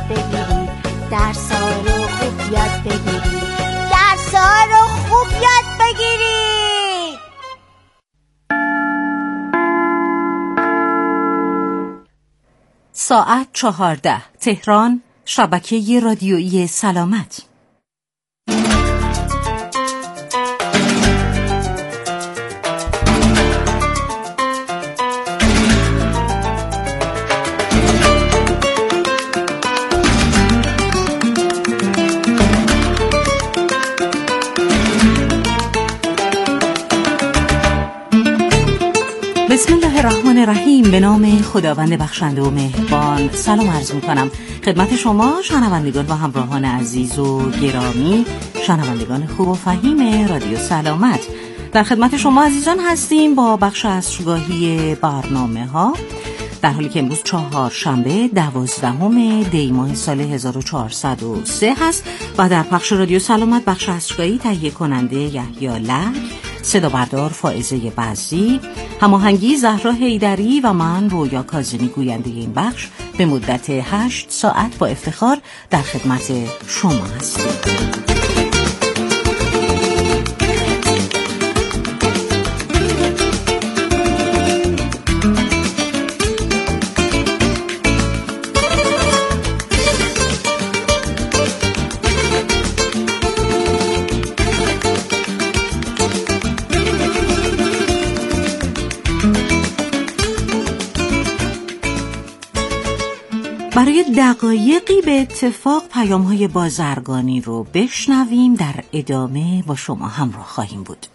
بگیرید، درس‌ها رو خوب یاد بگیرید، درس‌ها رو خوب یاد بگیرید. ساعت 14 تهران، شبکه رادیویی سلامت. بسم الله الرحمن الرحیم. به نام خداوند بخشنده و مهربان سلام عرض می‌کنم خدمت شما شنوندگان و همراهان عزیز و گرامی، شنوندگان خوب و فهیم رادیو سلامت. در خدمت شما عزیزان هستیم با بخش اشتراکی برنامه‌ها، در حالی که امروز چهارشنبه 12 دی ماه سال 1403 هست و در پخش رادیو سلامت بخش اشتراکی تهیه کننده یحیی لک، صدا بردار فائزه بزی، هماهنگی زهرا حیدری و من رویا کاظمی گوینده این بخش به مدت 8 ساعت با افتخار در خدمت شما هستیم. برای دقایقی به اتفاق پیام‌های بازرگانی رو بشنویم، در ادامه با شما همراه خواهیم بود.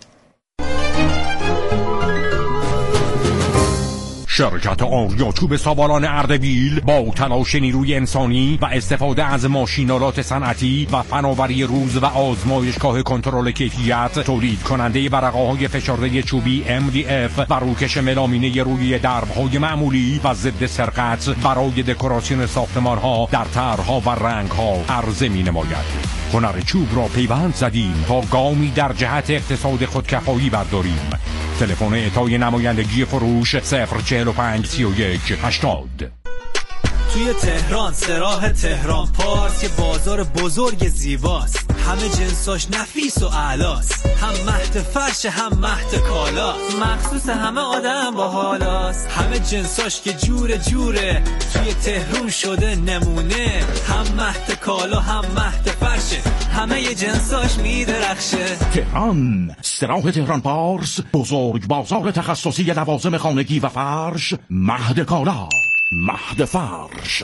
شرکت آریاچوب سابالان اردبیل با تلاش نیروی انسانی و استفاده از ماشینالات صنعتی و فناوری روز و آزمایشگاه کنترل کیفیت، تولید کننده ورقه‌های فشرده چوبی MDF و روکش ملامینه روی درب‌های معمولی و ضد سرقت برای دکوراسیون ساختمان‌ها در طرح‌ها و رنگ‌ها عرضه می‌نماید. هنر چوب را پیوند زدیم تا گامی در جهت اقتصاد خودکفایی برداریم. تلفن اعطای نمایندگی فروش 045 31 80. توی تهران سراح تهران پارس، یه بازار بزرگ زیباست، همه جنساش نفیس و اعلاست، هم مهد فرش هم مهد کالا، مخصوص همه آدم با حالاست، همه جنساش که جوره جوره توی تهران شده نمونه، هم مهد کالا هم مهد فرشه، همه ی جنساش میدرخشه. تهران سراح تهران پارس، بزرگ بازار تخصصی لوازم خانگی و فرش، مهد کالا، مهد فرش.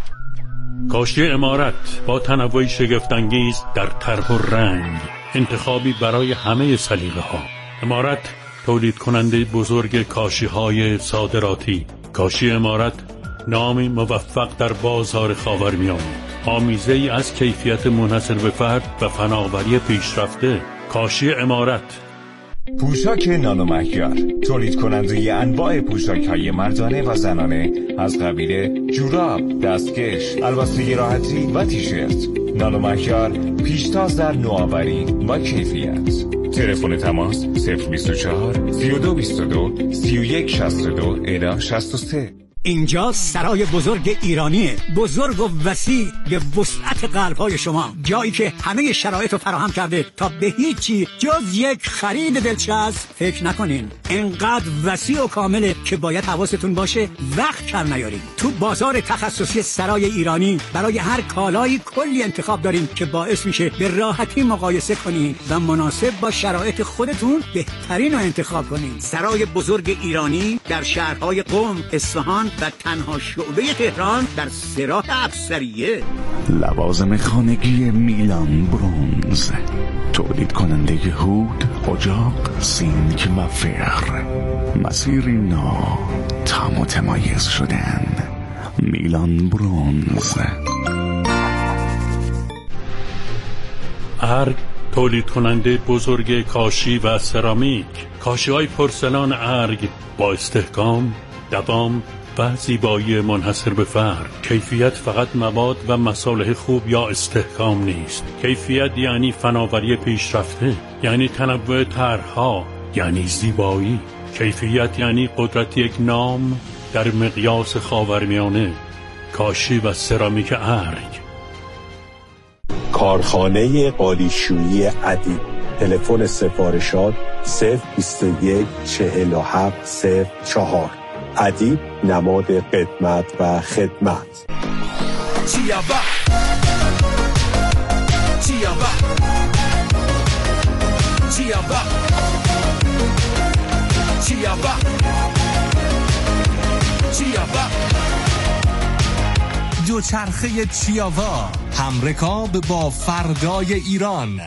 کاشی عمارت با تنوعی شگفت‌انگیز در طرح و رنگ، انتخابی برای همه سلیقه‌ها. عمارت تولید کننده بزرگ کاشی‌های صادراتی. کاشی عمارت نامی موفق در بازار خاورمیانه، آمیزه‌ای از کیفیت منحصر به فرد و فناوری پیشرفته. کاشی عمارت. پوشاک نانو مهیار، تولید کننده انواع پوشاک‌های مردانه و زنانه از قبیل جوراب، دستکش، الباسه راحتی و تیشرت. نانو مهیار پیشتاز در نوآوری و کیفیت. تلفن تماس 024 32 22 31 62 الی 63. اینجا سرای بزرگ ایرانیه، بزرگ و وسیع به وسعت قلب‌های شما، جایی که همه شرایط رو فراهم کرده تا به هیچی جز یک خرید دلچسب فکر نکنین. اینقدر وسیع و کامله که باید حواستون باشه وقت کم نیارین. تو بازار تخصصی سرای ایرانی برای هر کالایی کلی انتخاب داریم که باعث میشه به راحتی مقایسه کنین و مناسب با شرایط خودتون بهترین رو انتخاب کنین. سرای بزرگ ایرانی در شهرهای قم، اصفهان و تنها شعبه تهران در سراح افسریه. لوازم خانگی میلان برونز، تولید کننده هود، اجاق، سینک و فر. مسیری نو تا متمایز شدن. میلان برونز. ارگ تولید کننده بزرگ کاشی و سرامیک. کاشی‌های پرسلان ارگ با استحکام، دوام و زیبایی منحصر به فرد. کیفیت فقط مواد و مصالح خوب یا استحکام نیست. کیفیت یعنی فناوری پیشرفته، یعنی تنوع طرح‌ها، یعنی زیبایی. کیفیت یعنی قدرت یک نام در مقیاس خاورمیانه. کاشی و سرامیک ارگ. کارخانه قالیشویی ادیب. تلفن سفارشات 021 47 04. ادیب نماد قدمت و خدمت. دوچرخه چیاوا، همرکاب با فردای ایران.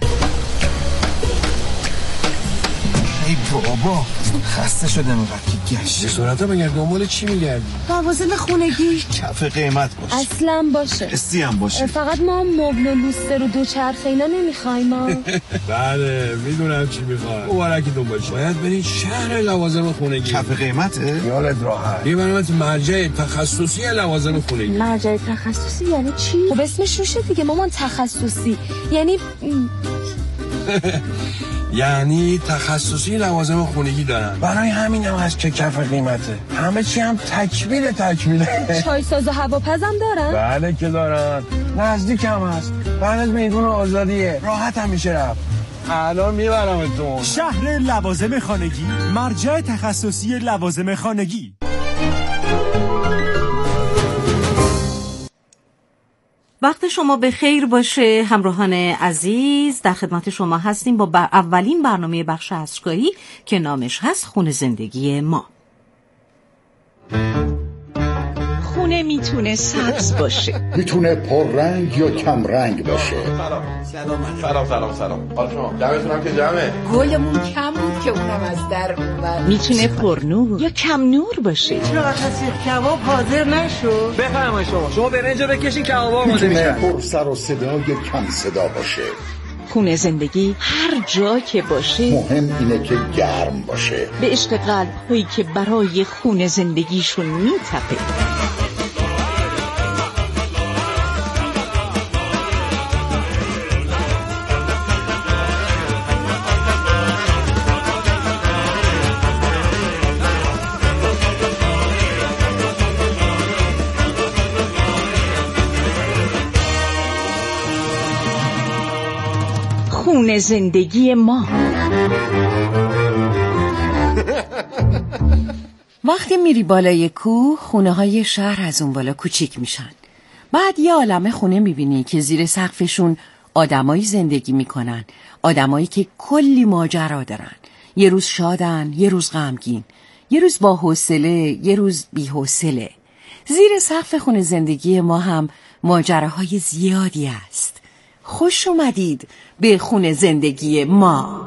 ای بابا خسته شدم اینقدر که گشت. سرعتا بگرد دنبال چی میگردی؟ لوازم خونگی. کف قیمت باشه. اصلا باشه. استی هم باشه. فقط ما مبل و لوستر و دوچرخه اینا نمیخوایم ما. بله میدونم چی میخوای. مبارکی باشه. باید برید شهر لوازم خونگی. کف قیمته؟ یالت راحت. یه برنامه مرجع تخصصی لوازم خونگی. مرجع تخصصی یعنی چی؟ خب اسمش روشه دیگه مامان، تخصصی. یعنی تخصصی لوازم خونگی دارن. برای همین هم هست که کف قیمته. همه چی هم تکمیله. چای ساز و هواپزم دارن؟ بله که دارن. نزدیک هم هست. بعد از میدون آزادیه. راحت هم میشه رفت. الان میبرمتون. شهر لوازم خانگی، مرجع تخصصی لوازم خانگی. وقت شما به خیر باشه همراهان عزیز. در خدمت شما هستیم با اولین برنامه بخش عصرگاهی که نامش هست خونه زندگی ما. خونه میتونه سبز باشه، میتونه پررنگ یا کم رنگ باشه. سلام. حال شما؟ دمتونم که جمعه. گلمون کم بود که اونم از در اومد. میتونه پرنور یا کم نور باشه. چرا سیخ کباب حاضر نشو؟ بفرمایید شما برنجو بکشین کبابا آماده میشه. میتونه پر سر و صدای کم صدا باشه. خونه زندگی هر جا که باشه مهم اینه که گرم باشه. به عشق قلب هایی که برای خونه زندگیشون میتپه. خونه زندگی ما. وقتی میری بالای کوه، خونه های شهر از اون بالا کوچیک میشن. بعد یه عالمه خونه میبینی که زیر سقفشون آدمایی زندگی میکنن، آدمایی که کلی ماجرا دارن. یه روز شادن، یه روز غمگین، یه روز با حوصله، یه روز بی حوصله. زیر سقف خونه زندگی ما هم ماجراهای زیادی است. خوش اومدید به خونه زندگی ما.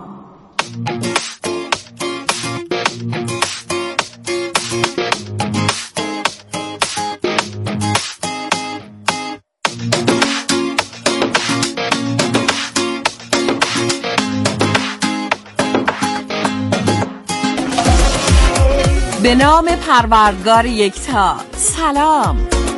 به نام پروردگار یکتا. سلام.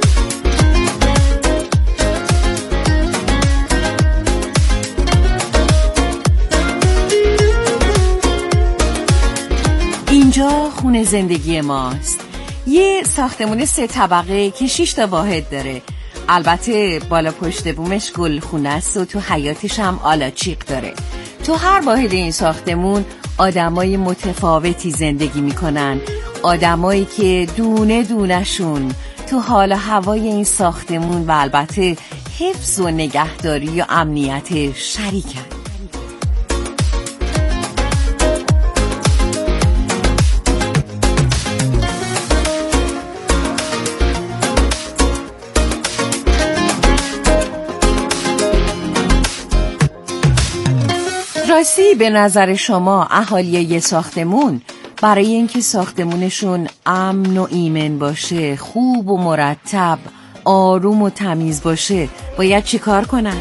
اینجا خونه زندگی ماست. یه ساختمون 3 طبقه که 6 تا واحد داره. البته بالا پشت بومش گلخونه است و تو حیاتش هم آلاچیق داره. تو هر واحد این ساختمون آدمای متفاوتی زندگی میکنن. آدمایی که دونه دونشون تو حال و هوای این ساختمون و البته حفظ و نگهداری و امنیت شریکن. راستی به نظر شما اهالی یه ساختمون برای اینکه ساختمونشون امن و ایمن باشه، خوب و مرتب، آروم و تمیز باشه، باید چی کار کنن؟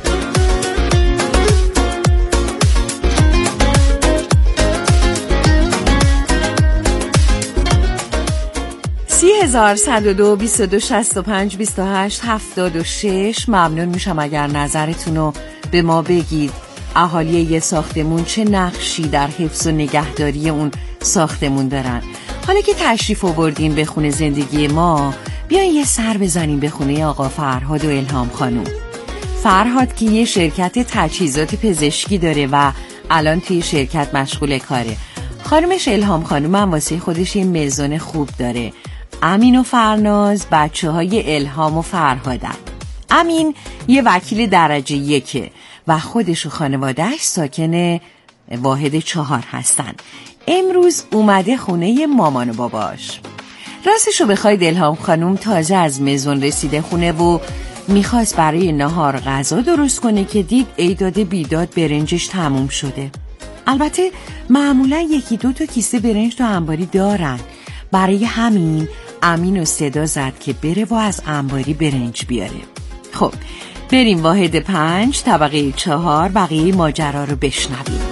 (30,102 22 65 28 76) ممنون میشم اگر نظرتون رو به ما بگید. اهالی یه ساختمون چه نقشی در حفظ و نگهداری اون ساختمون دارن؟ حالا که تشریف آوردین به خونه زندگی ما، بیاین یه سر بزنیم به خونه آقا فرهاد و الهام خانم. فرهاد که یه شرکت تجهیزات پزشکی داره و الان توی شرکت مشغول کاره. خانمش الهام خانم هم واسه خودش یه مزون خوب داره. امین و فرناز بچه های الهام و فرهادن. امین یه وکیل درجه 1 و خودش و خانوادهش ساکن واحد 4 هستن. امروز اومده خونه مامان و باباش. راستشو بخواید الهام خانم تازه از مزون رسیده خونه و میخواست برای نهار غذا درست کنه که دید ایداد بیداد برنجش تموم شده. البته معمولا 1-2 تا کیسه برنج تو انباری دارن. برای همین امین و صدا زد که بره و از انباری برنج بیاره. خب بریم واحد 5 طبقه 4 بقیه ماجرا رو بشنویم.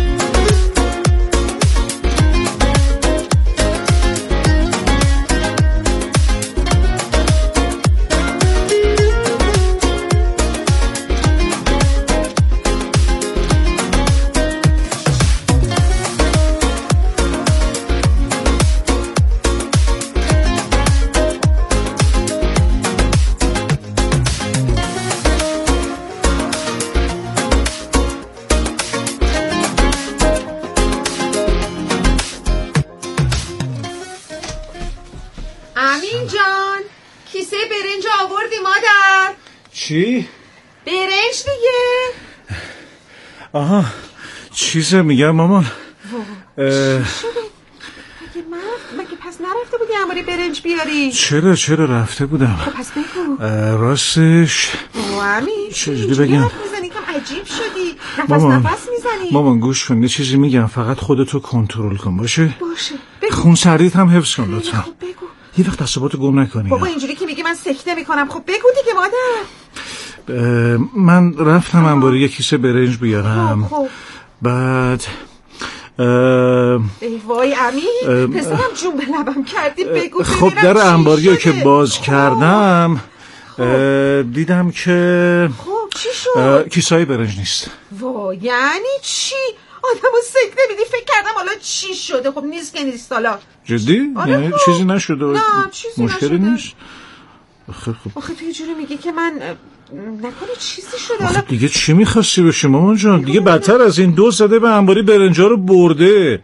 امین جان کیسه برنج آوردی مادر؟ چی؟ برنج دیگه. آها چیزه میگم مامان. چی شده؟ مگه پس نرفته بودی انباری برنج بیاری؟ چرا رفته بودم. خب پس بگو. راستش امین چجوری بگم؟ حرف میزنی کم عجیب شدی. نفس میزنی. مامان گوش کن یه چیزی میگم فقط خودتو کنترل کن باشه بگو. خون سردیت هم حفظ کن لطفا. خب بگو. یه وقت عصباتو گم نکنی. بابا اینجوری که میگی من سکته میکنم. خب بگو دیگه مادر. من رفتم انباری یه کیسه برنج بیارم. خب. بعد ای وای امین پسرم جون به لبم کردی. بگو خب در انباریو که باز کردم دیدم که خب چی شد؟ کیسه‌ای برنج نیست. وای یعنی چی؟ آدمو سکته میدی فکر کردم حالا چی شده. خب نیست که نیست حالا. جدی؟ آره یعنی چیزی نشده؟ نه چیزی مشکلی نشده. نیست؟ خب آخه تو یه جوری میگی که من نکنه چیزی شده. حالا دیگه چی میخواستی بشه مامان جان؟ دیگه بدتر از این دو زده به انباری برنجا رو برده.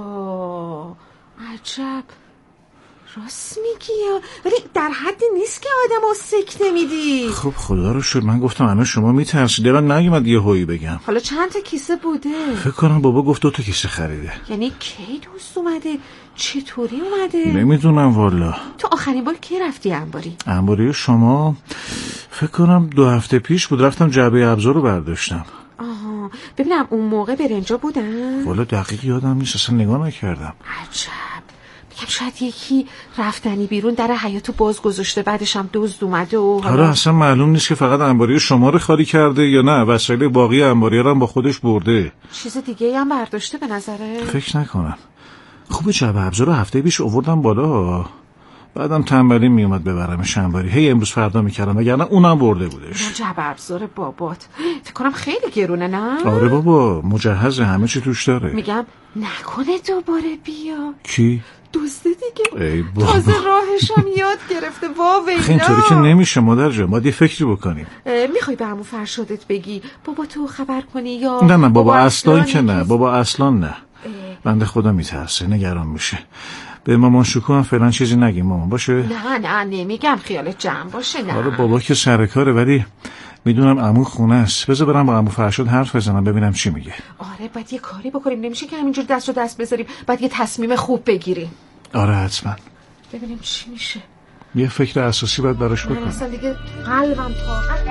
عجب راست میگی ولی در حدی نیست که آدمو سکته میدی. خب خدا رو شکر من گفتم الان شما میترسید من نیومد یه هویی بگم. حالا چند تا کیسه بوده؟ فکر کنم بابا گفت 2 تا کیسه خریده. یعنی کی دوست اومده؟ چطوری اومده؟ نمیدونم والا. تو آخرین بار کی رفتی انباری؟ انباری شما فکر کنم 2 هفته پیش بود. رفتم جعبه ابزار رو برداشتم. آها ببینم اون موقع برنجا بودن؟ والا دقیق یادم نیست اصلا نگاه نکردم. عجب میگم شاید یکی رفتنی بیرون در حیاطو باز گذاشته بعدش هم دزد اومده و حالا اصلا معلوم نیست که فقط انباری شما رو خالی کرده یا نه وسایل باقی انباری رو هم با خودش برده. چیز دیگه هم برداشته به نظره؟ فکر نکنم. خوب جعبه ابزار رو هفته پیش آوردم بالا بعدم تنبلی میومد ببرمش انباری. هی امروز فردا میکردم وگرنه اونم برده بودش. جعبه ابزار بابات فکر کنم خیلی گرونه نه؟ آره بابا مجهزه همه چی توش داره. میگم نکنه دوباره بیا. کی؟ دوسته دیگه. ای بابا تازه راهشم یاد گرفته. واویلا اینطوری که نمیشه مادر جان باید یه فکری بکنیم. میخوای به عمو فرشادت بگی بابا تو خبر کنی یا نه بابا اصلا که نه. بابا اصلا نه. بنده خدا میترسه نگران میشه. به مامان شکوه هم فعلا چیزی نگیم مامان باشه. نه نمیگم خیالت جمع باشه. نه آره بابا که سر کاره ولی میدونم عمو خونه است. بذار برم با عمو فرشاد حرف بزنم ببینم چی میگه. آره باید یه کاری بکنیم. نمیشه که همینجور دست رو دست بذاریم. باید یه تصمیم خوب بگیریم. آره حتما. ببینیم چی میشه. یه فکر اساسی باید براش بکنم. اصلا دیگه قلبم طاقت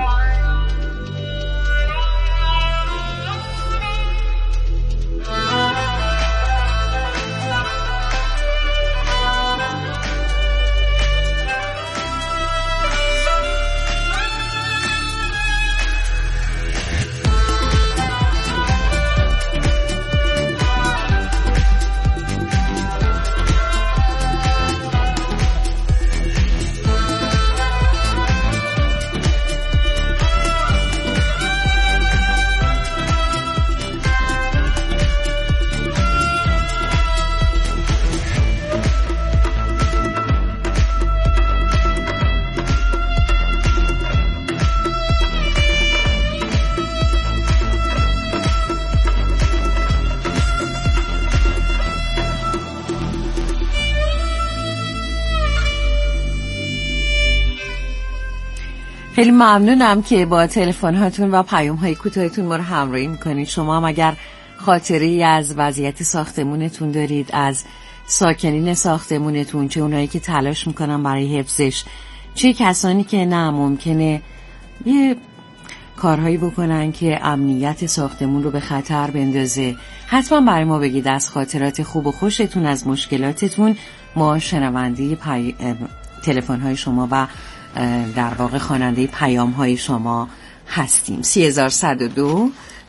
خیلی ممنونم که با تلفن هاتون و پیام های کوتاهتون ما رو همراهی میکنید. شما هم اگر خاطری از وضعیت ساختمونتون دارید، از ساکنین ساختمونتون، چه اونایی که تلاش میکنن برای حفظش، چه کسانی که نه ممکنه یه کارهایی بکنن که امنیت ساختمون رو به خطر بندازه، حتما برای ما بگید. از خاطرات خوب و خوشتون، از مشکلاتتون، ما شنونده تلفن‌های شما و در واقع خواننده پیام‌های شما هستیم. 3102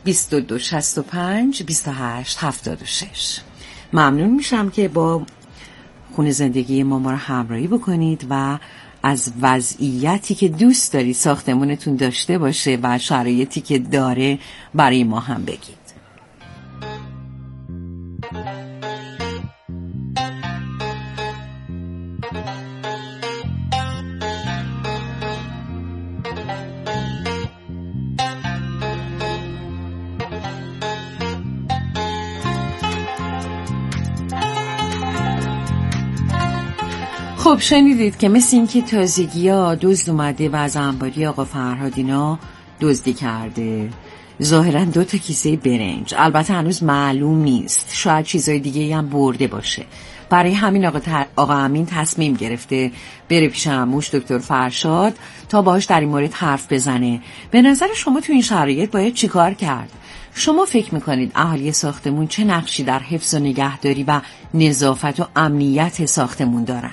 2265 2876. ممنون میشم که با خونه زندگی ما رو همراهی بکنید و از وضعیتی که دوست دارید ساختمونتون داشته باشه و شرایطی که داره برای ما هم بگید. خب شنیدید که مثل این که تازگی ها دزد اومده و از انباری آقا فرهاد اینا دزدی کرده. ظاهرا 2 کیسه برنج، البته هنوز معلوم نیست، شاید چیزای دیگه هم برده باشه. برای همین آقا امین تصمیم گرفته بره پیش عموش دکتر فرشاد تا باهاش در این مورد حرف بزنه. به نظر شما تو این شرایط باید چیکار کرد؟ شما فکر میکنید اهالی ساختمون چه نقشی در حفظ و نگهداری و نظافت و امنیت ساختمون دارن؟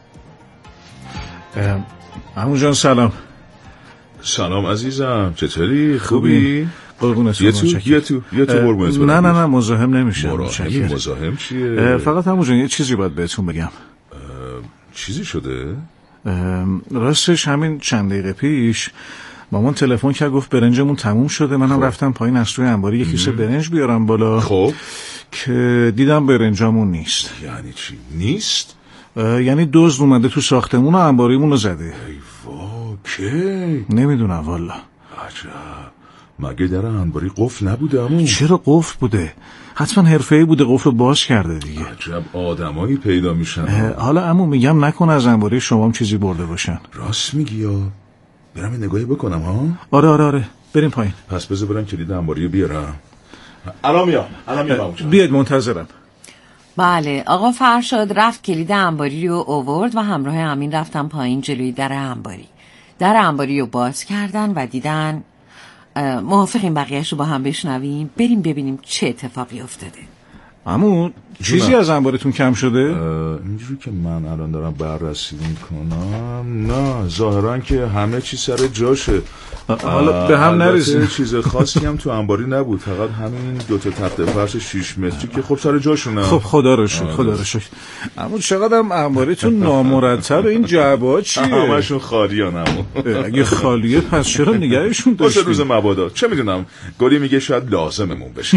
عمو جان سلام. سلام عزیزم، چطوری؟ خوبی؟ قربونت یه تو قربونت. نه مزاحم نمیشم. مزاحم چیه؟ فقط عمو جان یه چیزی باید بهتون بگم. چیزی شده؟ راستش همین چند دقیقه پیش مامان تلفن کرد، گفت برنجمون تموم شده. منم رفتم پایین از توی انباری یه کیسه برنج بیارم بالا. خب که دیدم برنجامون نیست. یعنی چی نیست؟ یعنی دزد اومده تو ساختمون و انباریمون رو زده. ای وا، کی؟ نمیدونم والا. عجب، مگه در انباری قفل نبوده عمو؟ چرا قفل بوده؟ حتما حرفه‌ای بوده، قفل باز کرده دیگه. عجب آدمایی پیدا میشن. حالا عمو میگم نکنه از انباری شما هم چیزی برده باشن. راست میگی یا؟ برم یه نگاهی بکنم ها؟ آره بریم پایین. پس بذار برم کلید انباری بیارم. الان میام. بیاید منتظرم. بله آقا فرشاد رفت کلید انباری رو آورد و همراه امین رفتن پایین جلوی در انباری. در انباری رو باز کردن و دیدن. موافقیم بقیه‌اش رو با هم بشنویم؟ بریم ببینیم چه اتفاقی افتاده. عمو چیزی از انبارتون کم شده؟ اینجوری که من الان دارم بررسی میکنم نه، ظاهرا که همه چی سر جاشه. حالا به هم نریزیم. چیز خاصی هم تو انباری نبود، فقط همین 2 تخت فرش 6 متری که خب سر جاشونه. خب خدا رو شکر. اما چقدر هم انباریتون نامرتب، این جعبه‌ها چیه؟ همشون خالیان عمو. اگه خالیه پس چرا نگهشون داشتین؟ واسه روز مبادا چه میدونم، گلی میگه شاید لازممون بشه.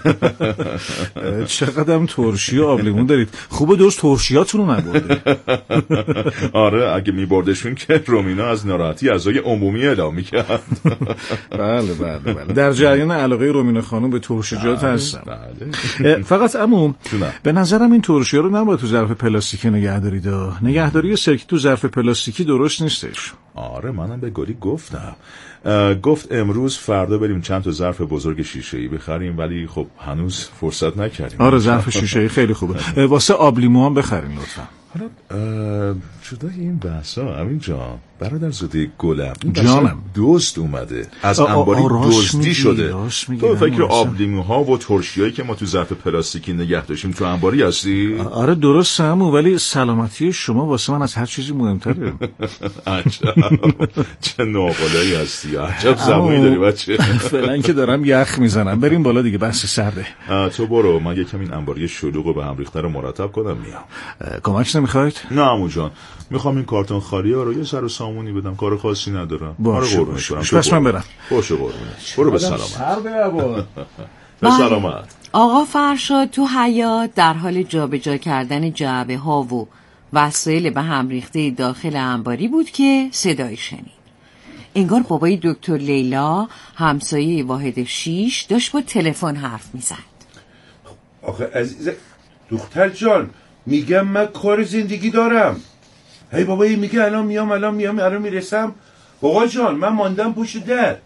چقدرم ترشی و آبلیمون دارید. خوبه دوست ترشیاتون رو نبرده. آره اگه میبردشون که رومینا از ناراحتی اعضای عمومی اعلام میکرد. بله در جریان علاقه رومینا خانم به ترشیجات هستم. فقط عمو به نظرم این ترشی‌ها رو نباید تو ظرف پلاستیکی نگه دارید. نگهداری سرکی تو ظرف پلاستیکی درست نیستش. آره منم به گلی گفتم. گفت امروز فردا بریم چند تا ظرف بزرگ شیشه‌ای بخریم، ولی خب هنوز فرصت نکردیم. آره ظرف شیشه‌ای خیلی خوبه. واسه آب لیمو هم بخریم لطفا. حالا جدای این بحثا امین جان، برادر زاده گلم جانم دوست اومده از انباری دزدی شده. تو فکر آب لیموها و ترشیایی که ما تو ظرف پلاستیکی نگه داشتیم تو انباری هستی؟ آره درست عمو، ولی سلامتی شما واسه من از هر چیزی مهمتره. عجب چه ناقلایی هستی، عجب زبانی داری بچه. فعلا که دارم یخ میزنم، بریم بالا دیگه، بس سرده. تو برو، من یکم این انباری شلوغو به هم ریخته رو مرتب کنم میام. کمک نمیخواید؟ نه عمو جان، میخوام این کارتون خالی‌ها رو یه سر و سامونی بدم، کار خاصی ندارم. باشه پس من برم. باشه قربونت، برو به سلامت. به سلامت. آقا فرشاد تو حیاط در حال جابجا کردن جعبه ها و وسایل به هم ریخته داخل انباری بود که صدای شنید. انگار بابای دکتر لیلا همسایه واحد 6 داشت با تلفن حرف میزد. آخه عزیز دختر جان، میگم من کار زندگی دارم. هی بابایی میگه الان میام الان میرسم. آقا جان من ماندم پشت در.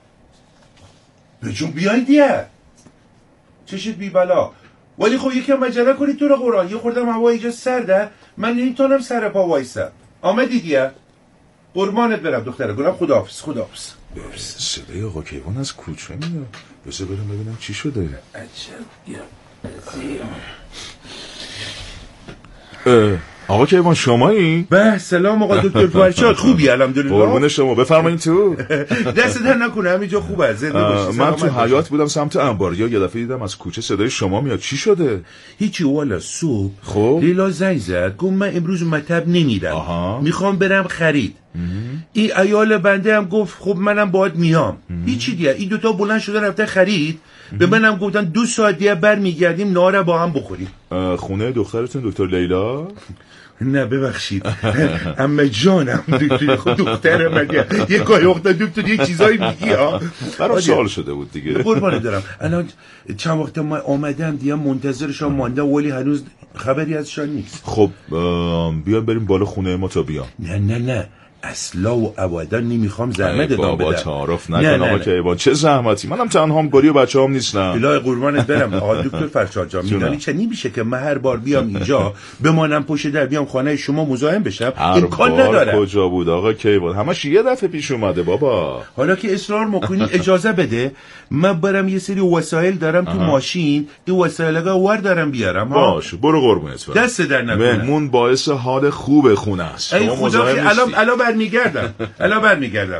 به جون بیای دیگه. چشت بی بلا. ولی خب یکم عجله کنید تو رو قرآن. یه خوردم هوا اینجا سرده. من نمیتونم سر پا وایسم. آمدی دیگه؟ قربانت برم دختره گلم. خداحافظ. صدای آقا کیوان از کوچه میاد. بذار برم ببینم چی شده. عجب. آقا کیوان شمایی؟ به سلام آقا دکتر فرشاد. خوبی الحمدلله. قربون شما. بفرمایید تو. دست در نکنه همینجا خوبه. زنده باشی. من تو حیاط بودم سمت انباریا یه دفعه دیدم از کوچه صدای شما میاد. چی شده؟ هیچی والا. صبح خب لیلا زنگ زد گفت من امروز مطب نمیرم. میخوام برم خرید. این عیال بنده هم گفت خب منم باید میام. هیچی دیگه. این دوتا بلند شدن رفتن خرید. به منم گفتن 2 ساعت دیگه برمیگردیم نهار با هم بخوریم. خونه دخترتون دکتر لیلا؟ نه ببخشید اما جانم دختر مگه یه گاهی وقتا دکتر یه چیزایی میگی ها. برای سوال شده بود دیگه. قربانه دارم. الان چند وقت من آمدم دیگه منتظرشان مانده ولی هنوز خبری ازشان نیست. خب بیان بریم بالا خونه ما تا بیام. نه اصلا و ابدا نمیخوام زحمت ادام بدم. بابا تعارف نکن آقا کیوان. چه زحمتی؟ منم تنهام گاری و بچه‌هام نیستم. الهی قربانت برم آقا دکتر فرشاد جان. میدونی چه نمیشه که من هر بار بیام اینجا بمانم پشت در بیام خانه شما مزاحم بشم؟ امکان نداره. کجا بود آقا کیوان؟ همش یه دفعه پیش اومده بابا. حالا که اصرار میکنی اجازه بده من برم یه سری وسایل دارم تو ماشین. این وسایلگا ور دارم بیارم. باش برو قربونت برم. دست در نکنه. مهمون باعث حال خوب خونه است. ای خدا الان برمیگردم.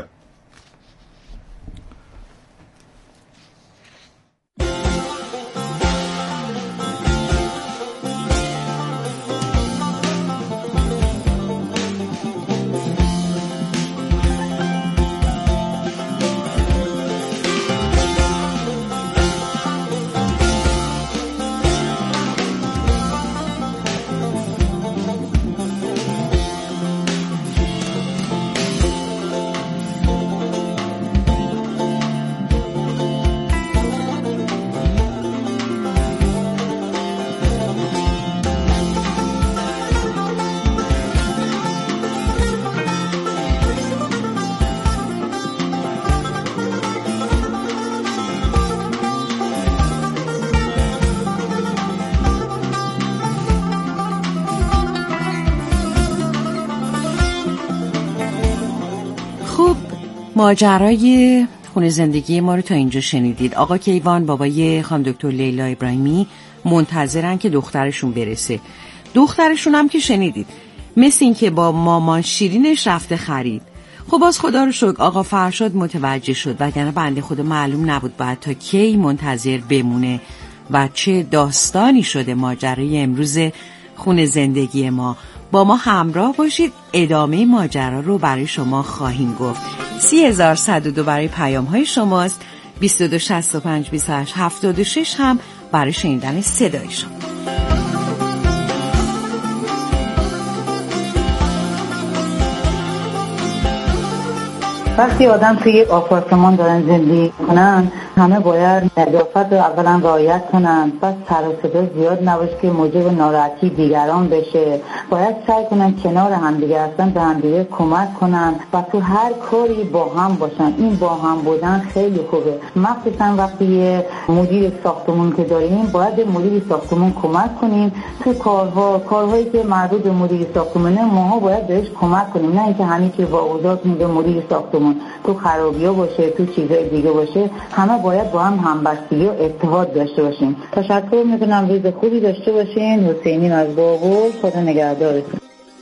ماجرای خونه زندگی ما رو تا اینجا شنیدید. آقا کیوان بابای خانم دکتر لیلا ابراهیمی منتظرن که دخترشون برسه. دخترشون هم که شنیدید مثل این که با مامان شیرینش رفته خرید. خب باز خدا رو شکر آقا فرشاد متوجه شد وگرنه بنده خدا معلوم نبود باید تا کی منتظر بمونه و چه داستانی شده ماجرای امروز خونه زندگی ما. با ما همراه باشید، ادامه ماجرا رو برای شما خواهیم گفت. 3102 برای پیام های شماست، 2265 28 76 هم برای شنیدن صدای شما. وقتی آدم توی یک آپارتمان دارن زندگی کنن همه باید نظافت رو اولا رعایت کنن، پس سر و صدا زیاد نباشه که موجب ناراحتی دیگران بشه. باید سعی کنن کنار همدیگه هستن به همدیگه کمک کنن و تو هر کاری با هم باشن. این با هم بودن خیلی خوبه، مخصوصا وقتی یه مدیر ساختمون که داریم باید به مدیر ساختمون کمک کنیم تو کارهایی که مربوط به مدیر ساختمونه. ماها باید بهش کمک کنیم، نه اینکه همین که با اوضاع میگه مدیر ساختمون تو خرابی‌ها باشه تو چیزای دیگه باشه. همه باید با هم همبستگی و اتحاد داشته باشیم. تشکر میکنم، روز خوبی داشته باشین. حسینی از بابل، خدا نگهدارتون.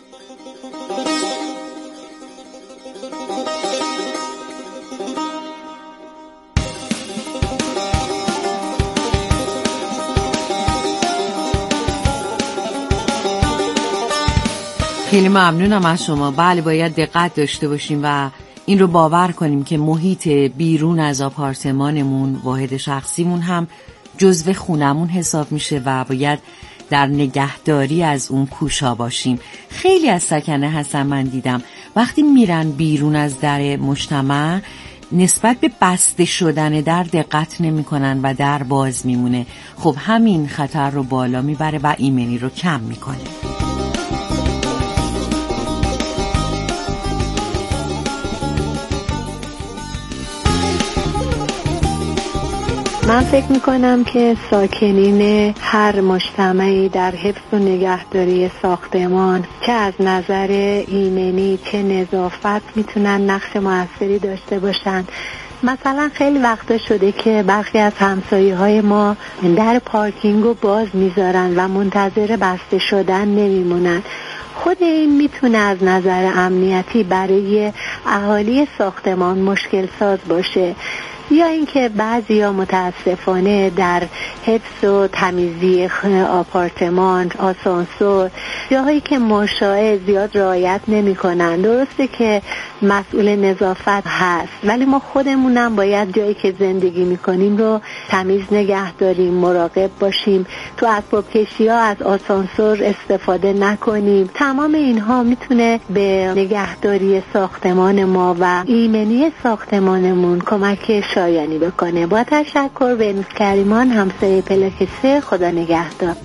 خیلی ممنونم از شما. بله باید دقت داشته باشیم و این رو باور کنیم که محیط بیرون از آپارتمانمون، واحد شخصیمون هم جزو خونمون حساب میشه و باید در نگهداری از اون کوشا باشیم. خیلی از سکنه هستن من دیدم وقتی میرن بیرون از در مجتمع نسبت به بسته شدن در دقت نمی کنن و در باز میمونه. خب همین خطر رو بالا میبره و ایمنی رو کم میکنه. من فکر میکنم که ساکنین هر مجتمعی در حفظ و نگهداری ساختمان چه از نظر ایمنی چه نظافت میتونن نقش موثری داشته باشن. مثلا خیلی وقتا شده که برخی از همسایه‌های ما در پارکینگ رو باز میذارن و منتظر بسته شدن نمیمونن. خود این میتونه از نظر امنیتی برای اهالی ساختمان مشکل ساز باشه، یا اینکه بعضیا متاسفانه در حفظ و تمیزی آپارتمان، آسانسور، جاهایی که مشاع زیاد رعایت نمی‌کنن. درسته که مسئول نظافت هست، ولی ما خودمونم باید جایی که زندگی می‌کنیم رو تمیز نگه داریم، مراقب باشیم، تو اسباب کشی‌ها از آسانسور استفاده نکنیم. تمام اینها میتونه به نگهداری ساختمان ما و ایمنی ساختمانمون کمک شایانی بکنه. با تشکر، بنوس کریمان، همسایه پلاک 3. خدا نگهدار.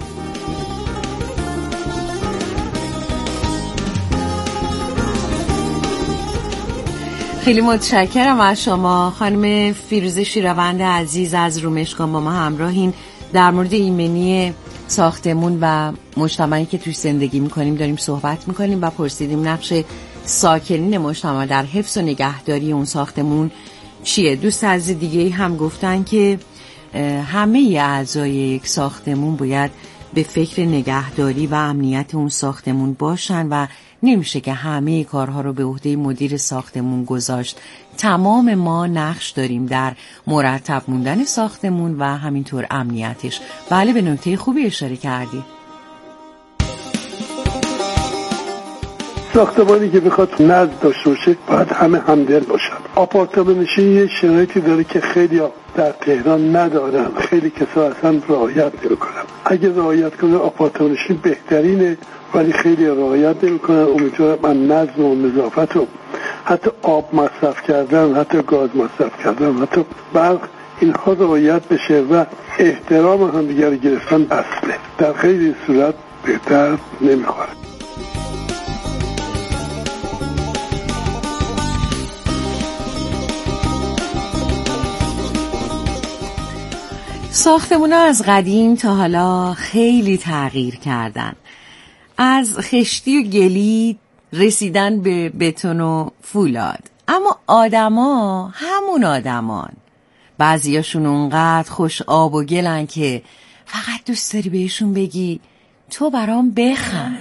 خیلی متشکرم از شما خانم فیروزه شیروند عزیز از رومشگان. با ما همراهین. در مورد ایمنی ساختمون و مجتمعی که توی زندگی میکنیم داریم صحبت میکنیم و پرسیدیم نقش ساکنین مجتمع در حفظ و نگهداری اون ساختمون چیه. دوست عزیز دیگه هم گفتن که همه اعضای یک ساختمون باید به فکر نگهداری و امنیت اون ساختمون باشن و نمیشه که همه کارها رو به عهده مدیر ساختمون گذاشت. تمام ما نقش داریم در مرتب موندن ساختمون و همینطور امنیتش. بله، به نکته خوبی اشاره کردی. ساختمانی که بخواد نظم داشته باشه باید همه همدل باشن. آپارتمان نشین یه شرایطی داره که خیلی در تهران ندارن، خیلی کسا اصلا رعایت نمی‌کنن. اگه رعایت کنه آپارتمان نشین بهترینه، ولی خیلی رعایت نمی‌کنن. امیدوارم من نظم و نظافت و حتی آب مصرف کردن، حتی گاز مصرف کردن، حتی برق، اینها رعایت بشه و احترام همدیگه رو گرفتن اصله. در خیلی صورت بهتر نمی‌خوره. ساختمونا از قدیم تا حالا خیلی تغییر کردن. از خشتی و گلی رسیدن به بتون و فولاد. اما آدما همون آدمان. بعضیاشون اونقدر خوش آب و گلن که فقط دوست داری بهشون بگی تو برام بخند.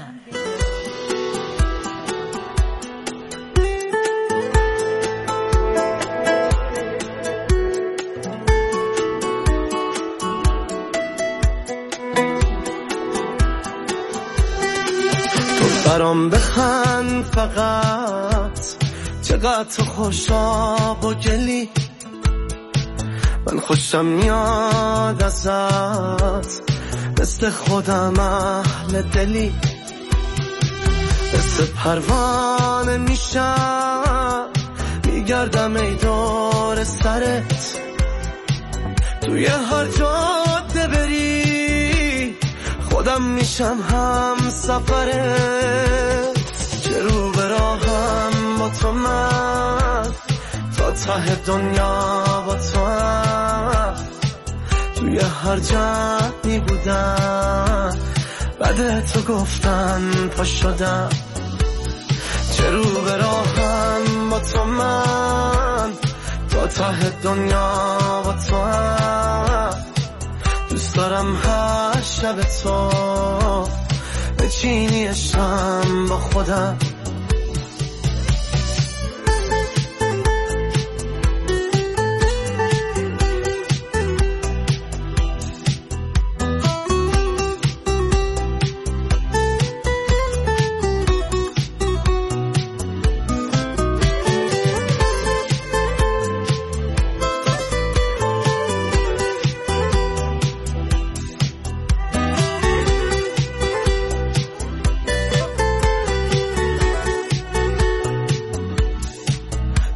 برام بخند فقط، چقدر تو خوشاب و گلی، من خوشم میاد ازت، مثل خودم اهل دلی، مثل پروانه میشم میگردم ای دور سرت، توی هر جاده بری خودم میشم هم سفرت، چه رو به راهم با تو من، تا ته دنیا با تو هم، توی هر جمعی بودم بعد تو گفتن پا شدم، چه رو به راهم با تو من، تا ته دنیا با تو هم، دوست دارم هر شب تو بچینی عشقم با خودم،